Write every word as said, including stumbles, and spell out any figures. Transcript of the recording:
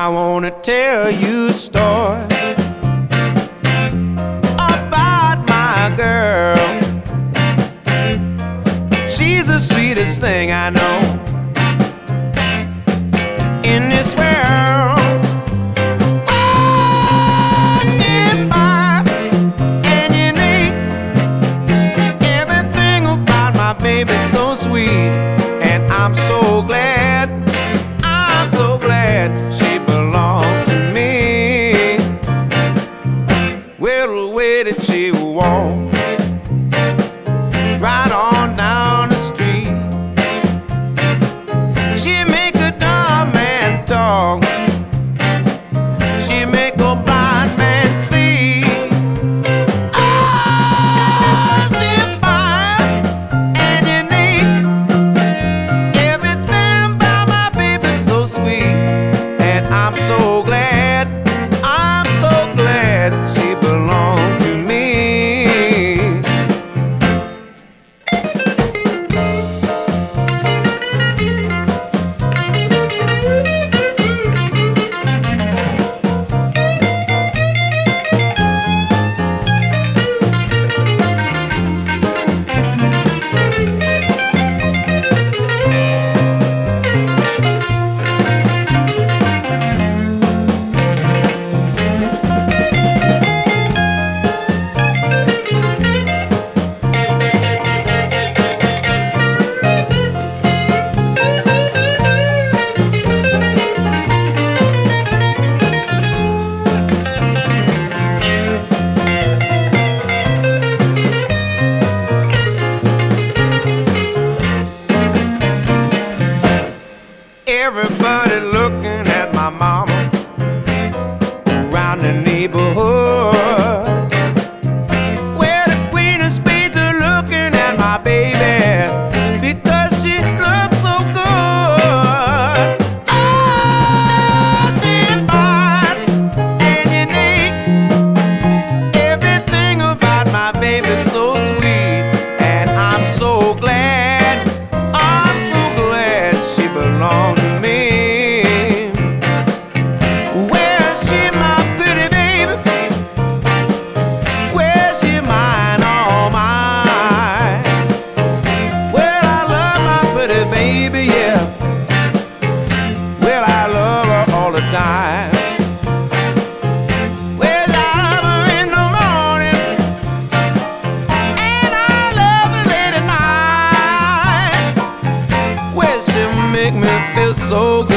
I wanna tell you a story about my girl. She's the sweetest thing I know in this world. Oh, she's fine and unique. Everything about my baby's so sweet, and I'm so glad, I'm so glad she belonged to me. Well, the way that she walked right on down the street, she make a dumb man talk, she make a blind man see. Oh, she's fine and unique. Everything about my baby's so sweet, and I'm so glad, I'm so glad she belonged to me. Everybody looking at my mama around the neighborhood. Well, the queen of spades are looking at my baby because she looks so good. Oh, she's fine and unique. Everything about my baby's so sweet, and I'm so glad, I'm so glad she belongs to me. Where's she, my pretty baby? Where's she, mine, all mine? Well, I love my pretty baby, yeah. Well, I love her all the time. Well, I love her in the morning, and I love her late at night. Well, she make me feel so good.